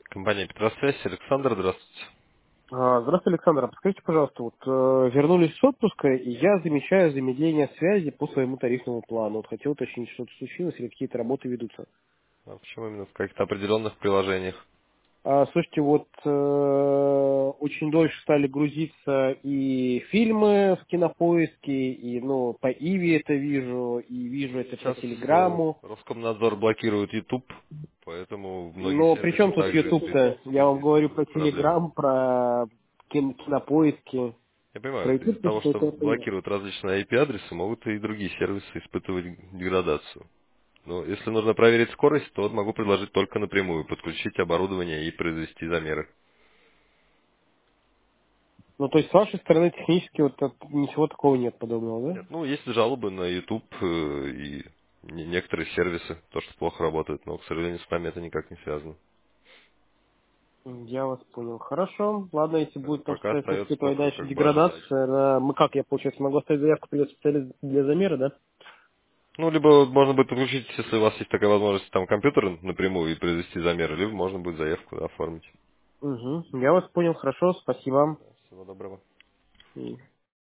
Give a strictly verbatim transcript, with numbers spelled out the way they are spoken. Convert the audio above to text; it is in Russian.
Компания Петросвязь. Александр, здравствуйте. А, Здравствуйте, Александр. А Подскажите, пожалуйста, вот э, вернулись с отпуска, и я замечаю замедление связи по своему тарифному плану. Вот хотел уточнить, что-то случилось или какие-то работы ведутся. А почему именно в каких-то определенных приложениях? А, слушайте, вот э, очень дольше стали грузиться и фильмы в Кинопоиске, и ну по Иви это вижу, и вижу Ну, это по сейчас э, Телеграму. Роскомнадзор блокирует YouTube, поэтому многие Но при сервисы чем тут также YouTube-то? испытывают Я вам говорю сопоставимые про проблемы. Телеграм, про кин- Кинопоиски. Я Про понимаю, из-за YouTube того, что что это понятно. блокируют различные ай пи-адресы, могут и другие сервисы испытывать деградацию. Но если нужно проверить скорость, то могу предложить только напрямую, подключить оборудование и произвести замеры. Ну, то есть с вашей стороны технически вот так- ничего такого нет подобного, Нет, да? ну, есть жалобы на YouTube э, и не- некоторые сервисы, то, что плохо работают, но, к сожалению, с нами это никак не связано. М, Я вас понял. Хорошо. Ладно, если будет там Пока соответственно остается испытывать только дальше как бы ожидать. деградация, да, мы как, я, получается, могу оставить заявку, придется специалист для замера, да? Ну, либо можно будет подключить, если у вас есть такая возможность, там компьютер напрямую и произвести замеры, либо можно будет заявку да, оформить. Угу. Я вас понял, хорошо, спасибо. Да, всего доброго. М.